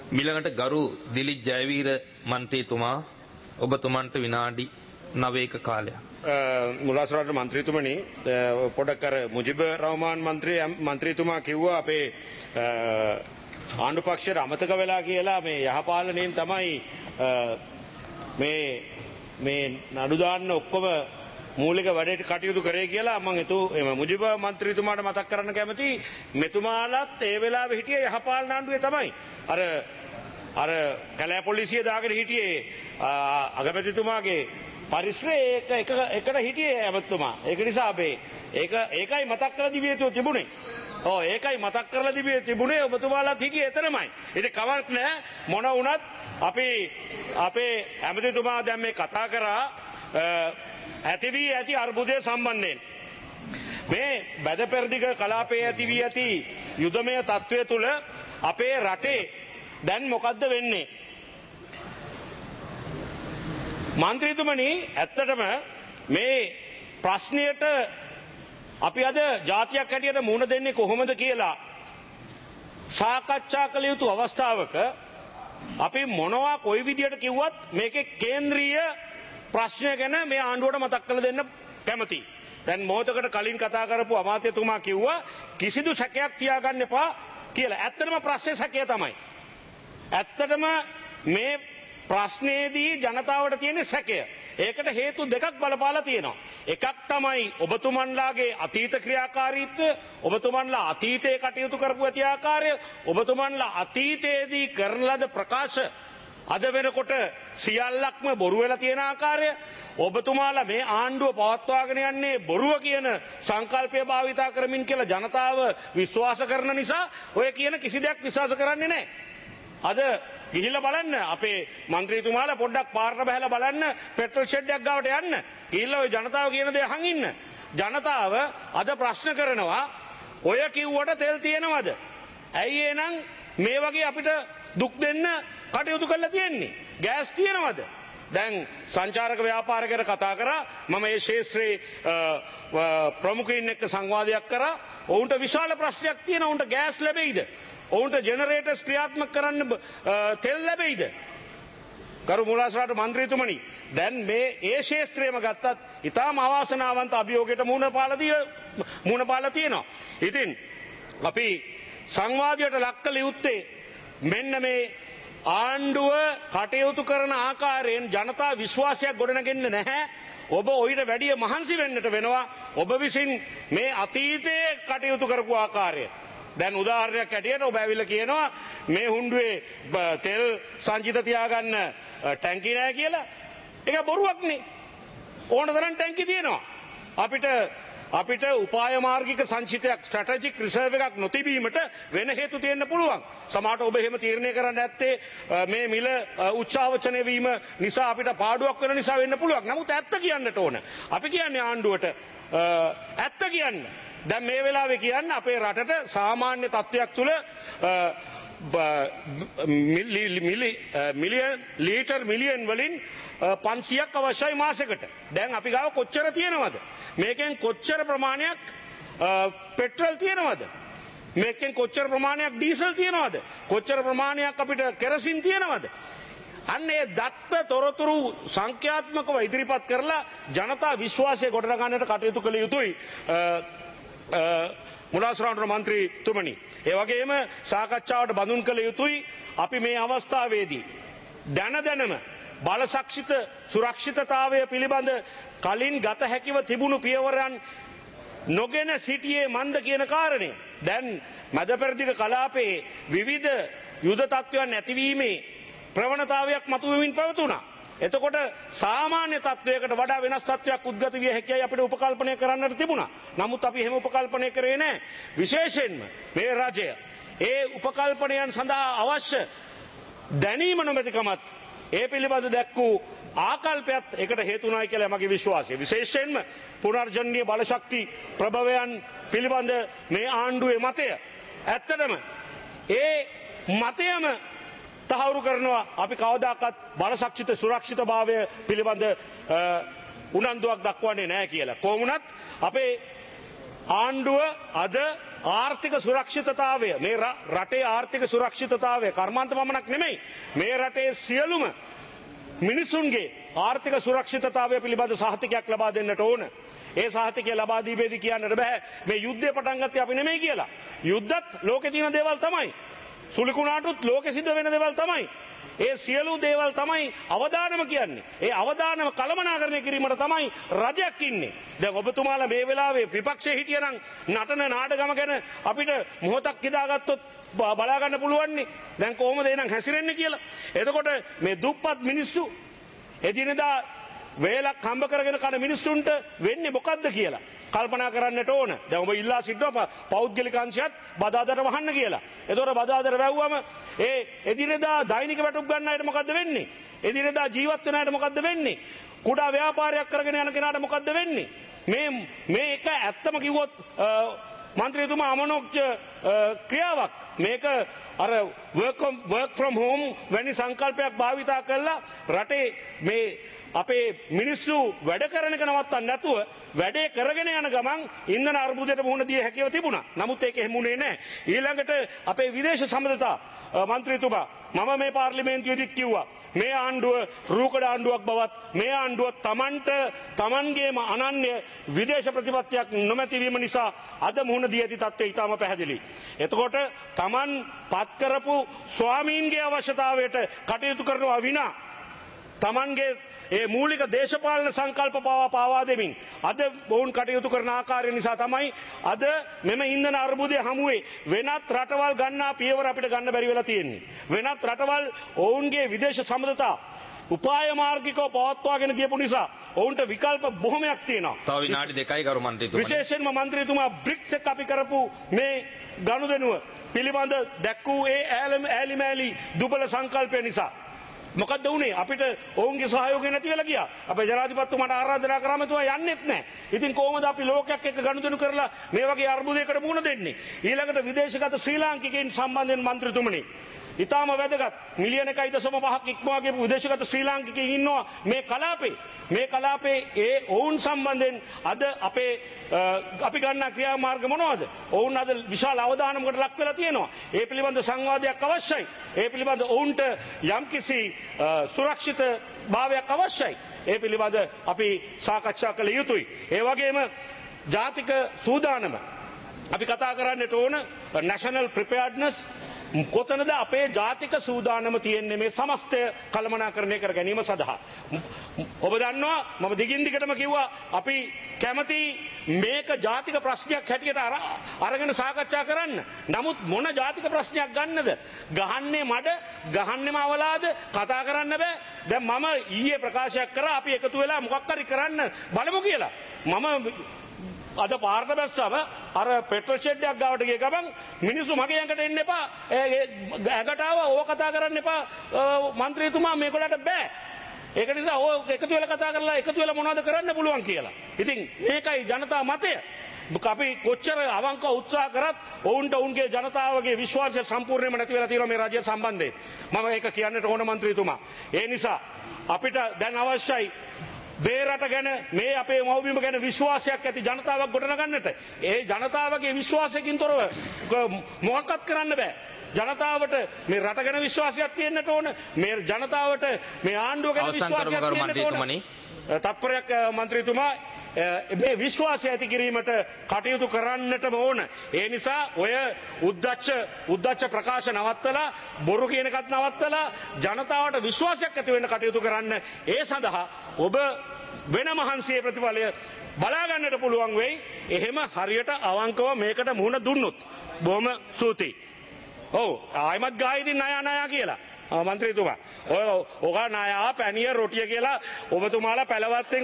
මිලඟට ගරු දිලිත් ජයවීර මන්ත්‍රීතුමා ඔබතුමන්ට විනාඩි 9ක කාලයක්. මුලාසරාට මන්ත්‍රීතුමනි පොඩක් අර මුජිබ රහමාන් මන්ත්‍රීතුමා කිව්වා අපේ ආණ්ඩු පක්ෂයට අමතක වෙලා කියලා මේ යහපාලනයෙන් තමයි මේ නඩු දාන්න ඔක්කොම මූලික වැඩේට කටයුතු කරේ කියලා මම මුජිබ මන්ත්‍රීතුමාට මතක් කරන්න කැමති මෙතුමාලත් ඒ වෙලාවේ හිටියේ යහපාලන ආණ්ඩුවේ තමයි අර කැලෑ පොලිසිය දාගෙන හිටියේ අගමැතිතුමාගේ පරිශ්‍රයේ එකට හිටියේ ඇමතුමා. ඒක නිසා අපේ ඒකයි මතක් කරලා දිවියතු තිබුණේ. ඔව් ඒකයි මතක් කරලා දිවියේ තිබුණේ ඔබතුමාලාත් හිටියේ එතනමයි. ඉතින් කවර්ක් නැහැ මොන වුණත් අපේ ඇමතිතුමා දැන් මේ කතා කරා ඇති වී ඇති අර්බුදය සම්බන්ධයෙන් මේ බැදපෙරදිග කලාපයේ ඇති වී ඇති යුදමය තත්ත්වය තුළ අපේ රටේ දැන් මොකද්ද වෙන්නේ? මන්ත්‍රීතුමනි ඇත්තටම මේ ප්‍රශ්නයට අපි අද ජාතියක් හැටියට මුහුණ දෙන්නේ කොහොමද කියලා සාකච්ඡා කළ යුතු අවස්ථාවක අපි මොනවා කොයි විදියට කිව්වත් මේකේ කේන්ද්‍රීය ප්‍රශ්නය ගැන මේ ආණ්ඩුවට මතක් කරලා දෙන්න කැමතියි. දැන් මොහොතකට කලින් කතා කරපු අමාත්‍යතුමා කිව්වා කිසිදු සැකයක් තියාගන්න එපා කියලා. ඇත්තටම ප්‍රශ්නේ සැකය තමයි. ඇත්තටම මේ ප්‍රශ්නේදී ජනතාවට තියෙන සැකය. ඒකට හේතු දෙකක් බලපාලා තියෙනවා. එකක් තමයි ඔබතුමන්ලාගේ අතීත ක්‍රියාකාරීත්වය, ඔබතුමන්ලා අතීතයේ කටයුතු කරපු ඇති ආකාරය, ඔබතුමන්ලා අතීතයේදී කරන ලද ප්‍රකාශ අද වෙනකොට සියල්ලක්ම බොරු වෙලා තියෙන ආකාරය, ඔබතුමාලා මේ ආණ්ඩුව පවත්වාගෙන යන්නේ බොරුව කියන සංකල්පය භාවිතා කරමින් කියලා ජනතාව විශ්වාස කරන නිසා ඔය කියන කිසි දෙයක් විශ්වාස කරන්නේ නැහැ. අද ගිහිල්ලා බලන්න අපේ മന്ത്രിතුමාලා පොඩ්ඩක් පාරට බහලා බලන්න පෙට්‍රල් ෂෙඩ් එකක් ගාවට යන්න. ගිහිල්ලා ඔය ජනතාව කියන දේ අහන් ඉන්න. ජනතාව අද ප්‍රශ්න කරනවා ඔය කිව්වට තෙල් තියෙනවද? ඇයි එහෙනම් මේ වගේ අපිට දුක් දෙන්න කටයුතු කරලා තියෙන්නේ? ගෑස් තියෙනවද? දැන් සංචාරක ව්‍යාපාරිකයන්ට කතා කරා මම මේ ශාස්ත්‍රයේ ප්‍රමුඛයින් එක්ක සංවාදයක් කරා. ඔවුන්ට විශාල ප්‍රශ්නයක් තියෙනවා. ඔවුන්ට ගෑස් ලැබෙයිද? ඔවුන්ට ජෙනරේටර්ස් ක්‍රියාත්මක කරන්න තෙල් ලැබෙයිද? ගරු මුලාසරාට මන්ත්‍රීතුමනි දැන් මේ ඒ ශාස්ත්‍රයේම ගත්තත් ඊටාම අවාසනාවන්ත අභියෝගයට මුහුණ පාලා තියෙනවා. ඉතින් අපි සංවාදයට ලක් කළ යුත්තේ මෙන්න මේ ආණ්ඩුව කටයුතු කරන ආකාරයෙන් ජනතා විශ්වාසයක් ගොඩනගෙන්න නැහැ. ඔබ ඔයිට වැඩිය මහන්සි වෙන්නට වෙනවා ඔබ විසින් මේ අතීතයේ කටයුතු කරපු ආකාරය. දැන් උදාහරණයක් ඇටියට ඔබ ඇවිල්ලා කියනවා මේ හුණ්ඩුවේ තෙල් සංචිත තියාගන්න ටැංකි නැහැ කියලා. ඒක බොරුවක් නේ. ඕන තරම් ටැංකි තියෙනවා. අපිට උපාය මාර්ගික සංචිතයක් ස්ට්‍රැටජික් රිසර්ව් එකක් නොතිබීමට වෙන හේතු තියෙන්න පුළුවන්. සමහරට ඔබ එහෙම තීරණය කරන්න ඇත්තේ මේ මිල උච්චාවචනය වීම නිසා අපිට පාඩුවක් වෙන නිසා වෙන්න පුළුවන්. නමුත් ඇත්ත කියන්නට ඕන. අපි කියන්නේ ආණ්ඩුවට ඇත්ත කියන්න. දැන් මේ වෙලාවේ කියන්න අපේ රටට සාමාන්‍ය තත්ත්වයක් තුළ ලීටර් මිලියන් වලින් 500ක් අවශ්‍යයි මාසෙකට. දැන් අපි ගාව කොච්චර තියෙනවද? මේකෙන් කොච්චර ප්‍රමාණයක් පෙට්‍රල් තියෙනවද? මේකෙන් කොච්චර ප්‍රමාණයක් ඩීසල් තියෙනවද? කොච්චර ප්‍රමාණයක් අපිට කෙරසින් තියෙනවද? අන්න ඒ දත්ත තොරතුරු සංඛ්‍යාත්මකව ඉදිරිපත් කරලා ජනතා විශ්වාසය ගොඩනගන්නට කටයුතු කළ යුතුයි. මුලාසරාට මන්ත්‍රීතුමනි ඒ වගේම සාකච්ඡාවට බඳුන් කළ යුතුයි අපි මේ අවස්ථාවේදී දැනම බලසක්ෂිත සුරක්ෂිතතාවය පිළිබඳ කලින් ගත හැකිව තිබුණු පියවරයන් නොගෙන සිටියේ මන්ද කියන කාරණය දැන් මැදපෙරදිග කලාපයේ විවිධ යුද තත්ත්වයන් නැතිවීමේ ප්‍රවණතාවයක් මතුවෙමින් පැවතුණා. එතකොට සාමාන්‍ය තත්වයකට වඩා වෙනස් තත්වයක් උද්ගත විය හැකියි අපිට උපකල්පනය කරන්නට තිබුණා. නමුත් අපි එහෙම උපකල්පනය කරේ නැහැ. විශේෂයෙන්ම මේ රජය ඒ උපකල්පනයන් සඳහා අවශ්‍ය දැනීම නොමැතිකමත් ඒ පිළිබඳ දැක්වූ ආකල්පයත් ඒකට හේතු වුණායි කියලා මගේ විශ්වාසය. විශේෂයෙන්ම පුනර්ජනනීය බලශක්ති ප්‍රභවයන් පිළිබඳ මේ ආණ්ඩුවේ මතය ඇත්තටම ඒ මතයම තහවුරු කරනවා අපි කවදාකවත් බලශක්තිත සුරක්ෂිතභාවය පිළිබඳ උනන්දුවක් දක්වන්නේ නැහැ කියලා. කොහොමුණත් අපේ ආණ්ඩුව අද ආර්ථික සුරක්ෂිතතාවය මේ රටේ ආර්ථික සුරක්ෂිතතාවය කර්මාන්ත පමණක් නෙමෙයි මේ රටේ සියලුම මිනිසුන්ගේ ආර්ථික සුරක්ෂිතතාවය පිළිබඳ සහතිකයක් ලබා දෙන්නට ඕන. ඒ සහතිකය ලබා දීපේදී කියන්නට බෑ මේ යුද්ධය පටන් ගත්තේ අපි නෙමෙයි කියලා. යුද්ධත් ලෝකේ තියෙන දේවල් තමයි. සුලිකුණාටුත් ලෝකෙ සිද්ධ වෙන දේවල් තමයි. ඒ සියලු දේවල් තමයි අවදානම කියන්නේ. ඒ අවදානම කළමනාකරණය කිරීමට තමයි රජයක් ඉන්නේ. දැන් ඔබතුමාලා මේ වෙලාවේ විපක්ෂයේ හිටියනම් නටන නාටකම ගැන අපිට මොහොතක් හිතාගත්තොත් බලා ගන්න පුළුවන් නේ. දැන් කොහොමද එනං හැසිරෙන්නේ කියලා. එතකොට මේ දුප්පත් මිනිස්සු එදිනෙදා වේලක් හම්බ කරගෙන කන මිනිස්සුන්ට වෙන්නේ මොකද්ද කියලා කල්පනා කරන්නට ඕන. දැන් ඔබ ඉල්ලා සිටිනවා පෞද්ගලික අංශයත් බදාදර වහන්න කියලා. එතකොට බදාදර වැව්වම ඒ එදිනෙදා දෛනික වැටුප් ගන්න අයට මොකද්ද වෙන්නේ? එදිනෙදා ජීවත් වෙන අයට මොකද්ද වෙන්නේ? කුඩා ව්‍යාපාරයක් කරගෙන යන කෙනාට මොකද්ද වෙන්නේ? මේ එක ඇත්තම කිව්වොත් මන්ත්‍රීතුමා අමනෝක්ෂ ක්‍රියාවක්. මේක අර work from home වැනි සංකල්පයක් භාවිතා කරලා රටේ මේ අපේ මිනිස්සු වැඩ කරන එක නවත්තන්න නැතුව වැඩේ කරගෙන යන ගමන් ඉන්ධන අර්බුදයට මුහුණ දිය හැකියාව තිබුණා. නමුත් ඒක එහෙම වුණේ නැහැ. ඊළඟට අපේ විදේශ සම්බන්ධතා මන්ත්‍රීතුමා මම මේ පාර්ලිමේන්තුවේදීත් කිව්වා මේ ආණ්ඩුව රූකඩ ආණ්ඩුවක් බවත් මේ ආණ්ඩුව තමන්ගේම අනන්‍ය විදේශ ප්‍රතිපත්තියක් නොමැති වීම නිසා අද මුහුණ දී ඇති තත්ත්වය ඉතාම පැහැදිලි. එතකොට තමන් පත් කරපු ස්වාමීන්ගේ අවශ්‍යතාවයට කටයුතු කරනවා විනා තමන්ගේ ඒ මූලික දේශපාලන සංකල්ප පාවා දෙමින් අද ඔවුන් කටයුතු කරන ආකාරය නිසා තමයි අද මෙම ඉන්ධන අර්බුදය හමුවේ වෙනත් රටවල් ගන්නා පියවර අපිට ගන්න බැරි වෙලා තියෙන්නේ. වෙනත් රටවල් ඔවුන්ගේ විදේශ සම්බන්ධතා උපාය මාර්ගිකව පවත්වාගෙන ගියපු නිසා ඔවුන්ට විකල්ප බොහොමයක් තියෙනවා. තව විනාඩි 2යි ගරු මන්ත්‍රීතුමනි. විශේෂයෙන්ම මන්ත්‍රීතුමා බ්‍රික්ස් එක අපි කරපු මේ ගනුදෙනුව පිළිබඳ දැක්වූ ඒ ඈලිමෑලි දුබල සංකල්පය නිසා මොකද වුණේ අපිට ඔවුන්ගේ සහයෝගය නැති වෙලා ගියා. අපේ ජනාධිපතිතුමාට ආරාධනා කරාම එතුමා යන්නෙත් නැහැ. ඉතින් කොහොමද අපි ලෝකයක් එක්ක ගනුදෙනු කරලා මේ වගේ අර්බුදයකට මුහුණ දෙන්නේ? ඊළඟට විදේශගත ශ්‍රී ලාංකිකයන් සම්බන්ධයෙන් මන්ත්‍රීතුමනි ඉතාම වැදගත් මිලියන 1.5ක් ඉක්මවා ගියපු විදේශගත ශ්‍රී ලාංකිකයන් ඉන්නවා මේ කලාපේ. මේ කලාපේ ඒ ඔවුන් සම්බන්ධයෙන් අද අපේ අපි ගන්නා ක්‍රියාමාර්ග මොනවද? ඔවුන් අද විශාල අවධානමකට ලක් වෙලා තියෙනවා. ඒ පිළිබඳ සංවාදයක් අවශ්‍යයි. ඒ පිළිබඳ ඔවුන්ට යම්කිසි සුරක්ෂිත භාවයක් අවශ්‍යයි. ඒ පිළිබඳ අපි සාකච්ඡා කළ යුතුයි. ඒ වගේම ජාතික සූදානම අපි කතා කරන්නට ඕන national preparedness කොතනද අපේ ජාතික සූදානම තියෙන්නේ මේ සමස්තය කළමනාකරණය කර ගැනීම සඳහා. ඔබ දන්නවා මම දිගින් දිගටම කිව්වා අපි කැමති මේක ජාතික ප්‍රශ්නයක් හැටියට අරගෙන සාකච්ඡා කරන්න. නමුත් මොන ජාතික ප්‍රශ්නයක් ගන්නද? ගහන්නේ මඩ, ගහන්නෙම අවලාද කතා කරන්න බෑ. දැන් මම ඊයේ ප්‍රකාශයක් කරා අපි එකතු වෙලා මොකක් හරි කරන්න බලමු කියලා. මම අද පාරට බැස්සම අර පෙට්‍රල් ෂෙඩ් එකක් ගාවට ගිය ගමන් මිනිස්සු මගේ ඇඟට එන්න එපා ඇඟට ආවා ඕක කතා කරන්න එපා මන්ත්‍රීතුමා මේගොල්ලන්ට බෑ ඒක නිසා ඕක එකතු වෙලා කතා කරලා එකතු වෙලා මොනවද කරන්න පුළුවන් කියලා. ඉතින් මේකයි ජනතා මතය. අපි කොච්චර අවංක උත්සාහ කරත් ඔවුන්ට ඔවුන්ගේ ජනතාවගේ විශ්වාසය සම්පූර්ණයෙන්ම නැති වෙලා තියෙනවා මේ රජය සම්බන්ධයෙන්. මම ඒක කියන්නට ඕන මන්ත්‍රීතුමා. ඒ නිසා අපිට දැන් අවශ්‍යයි මේ රට ගැන මේ අපේ මව්බිම ගැන විශ්වාසයක් ඇති ජනතාවක් ගොඩනගන්නට. ඒ ජනතාවගේ විශ්වාසයකින් තොරව මොකක්වත් කරන්න බෑ. ජනතාවට මේ රට ගැන විශ්වාසයක් තියෙන්නට ඕන. මේ ජනතාවට මේ ආණ්ඩුව ගැන විශ්වාසයක් තියෙන්නට ඕන. තත්පරයක් මන්ත්‍රීතුමා මේ විශ්වාසය ඇති කිරීමට කටයුතු කරන්නටම ඕන. ඒ නිසා ඔය උද්දච්ච ප්‍රකාශ නවත්තලා බොරු කියන එකත් නවත්තලා ජනතාවට විශ්වාසයක් ඇති වෙන්න කටයුතු කරන්න. ඒ සඳහා ඔබ වෙන මහන්සියේ ප්‍රතිඵලය බලා ගන්නට පුළුවන් වෙයි. එහෙම හරියට අවංකව මේකට මුහුණ දුන්නොත්. බොහොම ස්තුතියි. ඔව් ආයිමත් ගායිදින් නයා කියලා. මන්ත්‍රීතුමා ඔක නායා පැනිය රොටිය කියලා ඔබතුමාලා පැලවත්තෙන්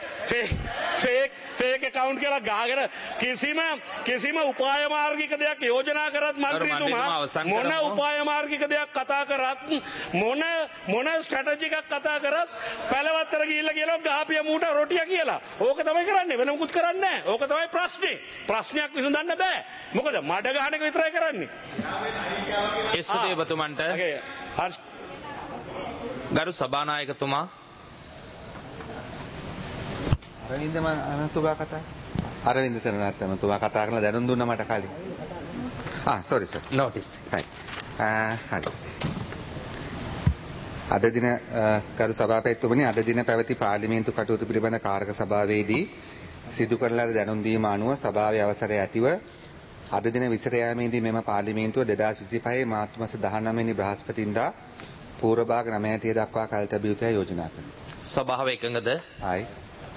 ෆේක් account කියලා ගහගෙන කිසිම උපාය මාර්ගික දෙයක් යෝජනා කරත් මන්ත්‍රීතුමා මොන උපාය මාර්ගික දෙයක් කතා කරත් මොන ස්ට්‍රැටජි එකක් කතා කරත් පැලවත්තට ගිහිල්ලා කියලා ගහපිය මූට රොටිය කියලා. ඕක තමයි කරන්නේ. වෙන මොකුත් කරන්නේ නැහැ. ඕක තමයි ප්‍රශ්නේ. ප්‍රශ්නයක් විසඳන්න බෑ. මොකද මඩ ගහන එක විතරයි කරන්නේ. එස්සේ ඔබතුමන්ට ගරු සභානායකතුමා අරවින්ද සරණත් මම තුමා කතා කරලා දැනුම් දුන්නා මට කලින්. sorry sir. notice. Right. හරි. අද දින කරු සභාපතිතුමනි අද දින පැවති පාර්ලිමේන්තු කටයුතු පිළිබඳ කාරක සභාවේදී සිදු කරන ලද දැනුම් දීම අනුව සභාවේ අවසරය ඇතිව අද දින විසිර යාමේදී මෙම පාර්ලිමේන්තුව 2025 මාර්තු මාස 19 වෙනි බ්‍රහස්පතින්දා පූර්ව භාග 9:30 දක්වා කල් තැබිය යුතුයි යෝජනා කරනවා. සභාව එකඟද? ආයි